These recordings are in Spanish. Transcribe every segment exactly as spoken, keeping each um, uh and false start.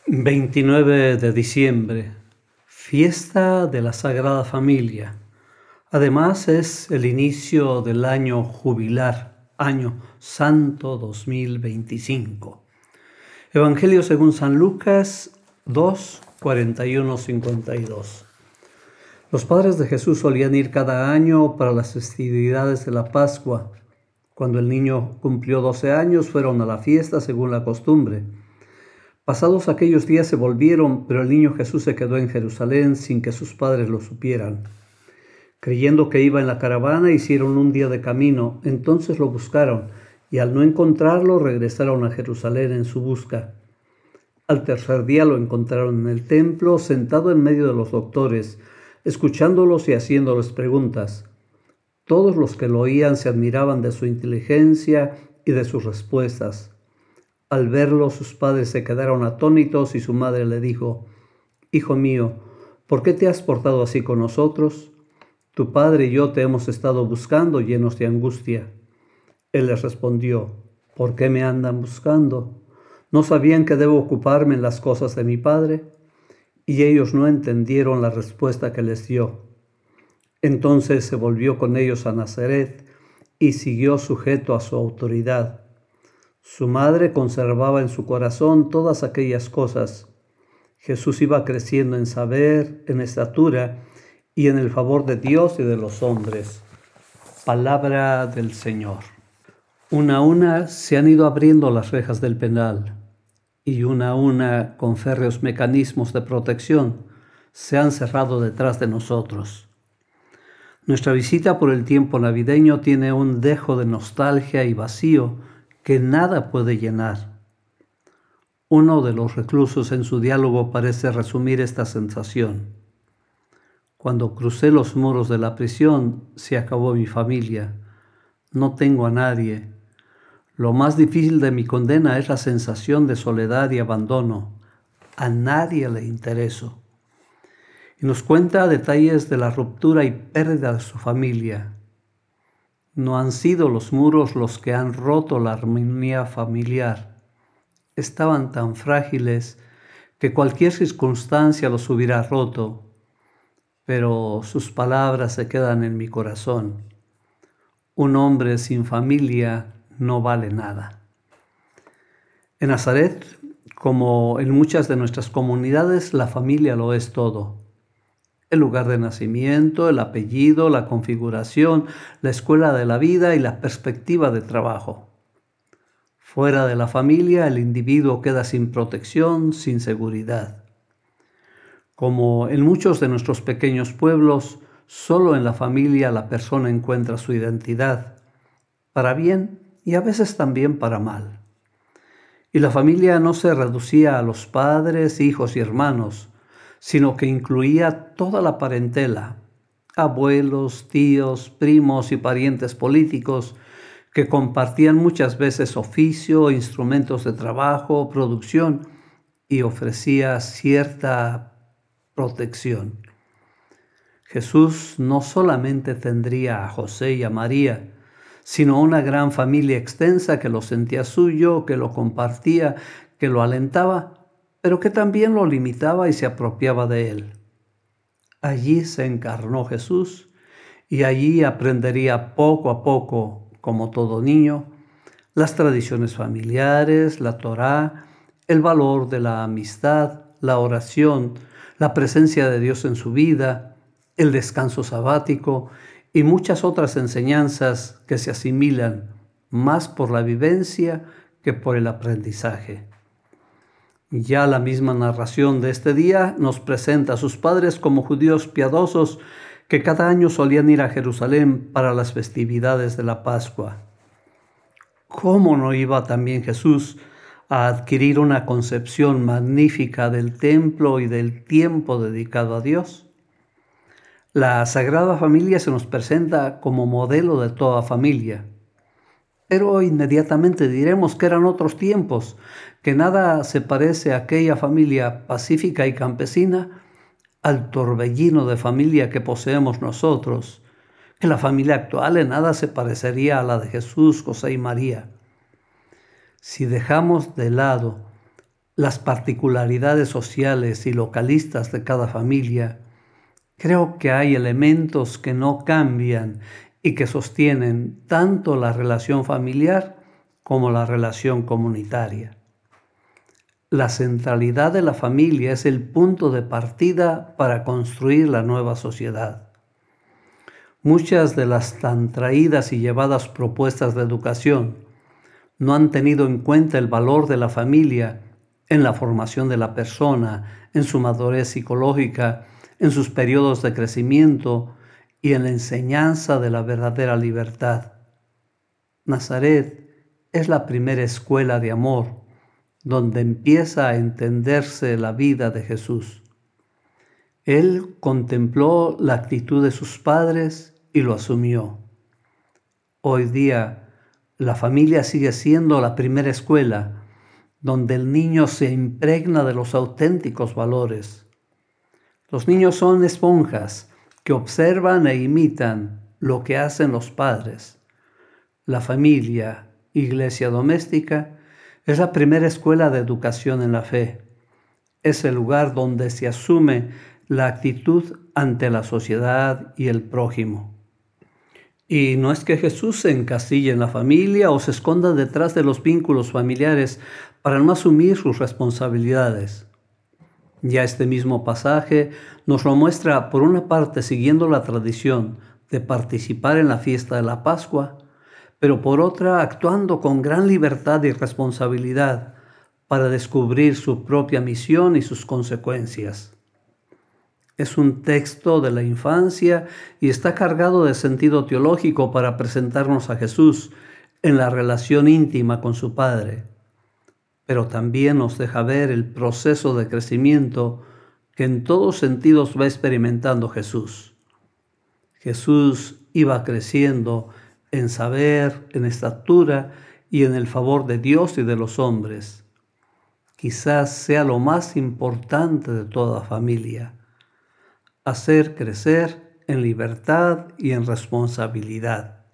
veintinueve de diciembre, fiesta de la Sagrada Familia. Además es el inicio del año jubilar, año santo dos mil veinticinco. Evangelio según San Lucas dos, cuarenta y uno, cincuenta y dos. Los padres de Jesús solían ir cada año para las festividades de la Pascua. Cuando el niño cumplió doce años, fueron a la fiesta según la costumbre. Pasados aquellos días se volvieron, pero el niño Jesús se quedó en Jerusalén sin que sus padres lo supieran. Creyendo que iba en la caravana, hicieron un día de camino, entonces lo buscaron, y al no encontrarlo, regresaron a Jerusalén en su busca. Al tercer día lo encontraron en el templo, sentado en medio de los doctores, escuchándolos y haciéndoles preguntas. Todos los que lo oían se admiraban de su inteligencia y de sus respuestas. Al verlo, sus padres se quedaron atónitos y su madre le dijo: «Hijo mío, ¿por qué te has portado así con nosotros? Tu padre y yo te hemos estado buscando llenos de angustia». Él les respondió: «¿Por qué me andan buscando? ¿No sabían que debo ocuparme en las cosas de mi padre?». Y ellos no entendieron la respuesta que les dio. Entonces se volvió con ellos a Nazaret y siguió sujeto a su autoridad. Su madre conservaba en su corazón todas aquellas cosas. Jesús iba creciendo en saber, en estatura y en el favor de Dios y de los hombres. Palabra del Señor. Una a una se han ido abriendo las rejas del penal y una a una, con férreos mecanismos de protección, se han cerrado detrás de nosotros. Nuestra visita por el tiempo navideño tiene un dejo de nostalgia y vacío que nada puede llenar. Uno de los reclusos en su diálogo parece resumir esta sensación. Cuando crucé los muros de la prisión, se acabó mi familia. No tengo a nadie. Lo más difícil de mi condena es la sensación de soledad y abandono. A nadie le intereso. Y nos cuenta detalles de la ruptura y pérdida de su familia. No han sido los muros los que han roto la armonía familiar. Estaban tan frágiles que cualquier circunstancia los hubiera roto, pero sus palabras se quedan en mi corazón. Un hombre sin familia no vale nada. En Nazaret, como en muchas de nuestras comunidades, la familia lo es todo. El lugar de nacimiento, el apellido, la configuración, la escuela de la vida y la perspectiva de trabajo. Fuera de la familia, el individuo queda sin protección, sin seguridad. Como en muchos de nuestros pequeños pueblos, solo en la familia la persona encuentra su identidad, para bien y a veces también para mal. Y la familia no se reducía a los padres, hijos y hermanos, sino que incluía toda la parentela, abuelos, tíos, primos y parientes políticos que compartían muchas veces oficio, instrumentos de trabajo, producción y ofrecía cierta protección. Jesús no solamente tendría a José y a María, sino una gran familia extensa que lo sentía suyo, que lo compartía, que lo alentaba, pero que también lo limitaba y se apropiaba de él. Allí se encarnó Jesús y allí aprendería poco a poco, como todo niño, las tradiciones familiares, la Torá, el valor de la amistad, la oración, la presencia de Dios en su vida, el descanso sabático y muchas otras enseñanzas que se asimilan más por la vivencia que por el aprendizaje. Ya la misma narración de este día nos presenta a sus padres como judíos piadosos que cada año solían ir a Jerusalén para las festividades de la Pascua. ¿Cómo no iba también Jesús a adquirir una concepción magnífica del templo y del tiempo dedicado a Dios? La Sagrada Familia se nos presenta como modelo de toda familia. Pero inmediatamente diremos que eran otros tiempos, que nada se parece a aquella familia pacífica y campesina al torbellino de familia que poseemos nosotros, que la familia actual en nada se parecería a la de Jesús, José y María. Si dejamos de lado las particularidades sociales y localistas de cada familia, creo que hay elementos que no cambian y que sostienen tanto la relación familiar como la relación comunitaria. La centralidad de la familia es el punto de partida para construir la nueva sociedad. Muchas de las tan traídas y llevadas propuestas de educación no han tenido en cuenta el valor de la familia en la formación de la persona, en su madurez psicológica, en sus periodos de crecimiento y en la enseñanza de la verdadera libertad. Nazaret es la primera escuela de amor, donde empieza a entenderse la vida de Jesús. Él contempló la actitud de sus padres y lo asumió. Hoy día, la familia sigue siendo la primera escuela, donde el niño se impregna de los auténticos valores. Los niños son esponjas que observan e imitan lo que hacen los padres. La familia, iglesia doméstica, es la primera escuela de educación en la fe. Es el lugar donde se asume la actitud ante la sociedad y el prójimo. Y no es que Jesús se encasille en la familia o se esconda detrás de los vínculos familiares para no asumir sus responsabilidades. Ya este mismo pasaje nos lo muestra, por una parte, siguiendo la tradición de participar en la fiesta de la Pascua, pero por otra, actuando con gran libertad y responsabilidad para descubrir su propia misión y sus consecuencias. Es un texto de la infancia y está cargado de sentido teológico para presentarnos a Jesús en la relación íntima con su Padre, pero también nos deja ver el proceso de crecimiento que en todos sentidos va experimentando Jesús. Jesús iba creciendo en saber, en estatura y en el favor de Dios y de los hombres. Quizás sea lo más importante de toda familia: hacer crecer en libertad y en responsabilidad.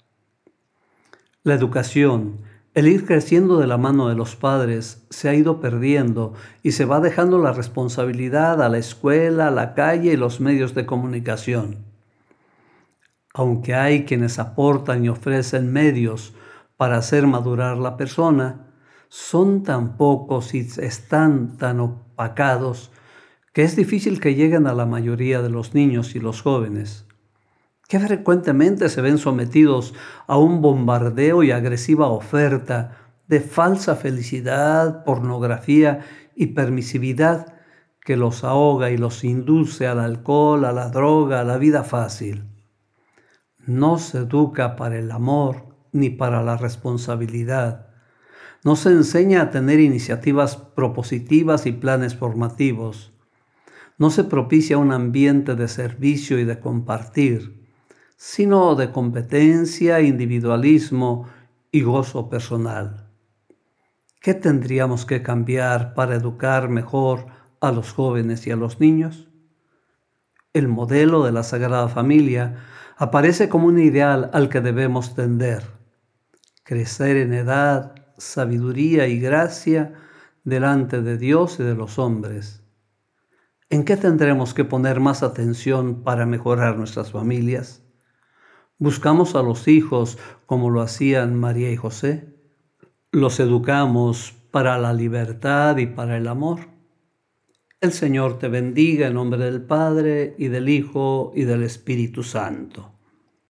La educación, el ir creciendo de la mano de los padres, se ha ido perdiendo y se va dejando la responsabilidad a la escuela, a la calle y los medios de comunicación. Aunque hay quienes aportan y ofrecen medios para hacer madurar la persona, son tan pocos y están tan opacados que es difícil que lleguen a la mayoría de los niños y los jóvenes, que frecuentemente se ven sometidos a un bombardeo y agresiva oferta de falsa felicidad, pornografía y permisividad que los ahoga y los induce al alcohol, a la droga, a la vida fácil. No se educa para el amor ni para la responsabilidad. No se enseña a tener iniciativas propositivas y planes formativos. No se propicia un ambiente de servicio y de compartir, sino de competencia, individualismo y gozo personal. ¿Qué tendríamos que cambiar para educar mejor a los jóvenes y a los niños? El modelo de la Sagrada Familia aparece como un ideal al que debemos tender: crecer en edad, sabiduría y gracia delante de Dios y de los hombres. ¿En qué tendremos que poner más atención para mejorar nuestras familias? ¿Buscamos a los hijos como lo hacían María y José? ¿Los educamos para la libertad y para el amor? El Señor te bendiga en nombre del Padre, y del Hijo, y del Espíritu Santo.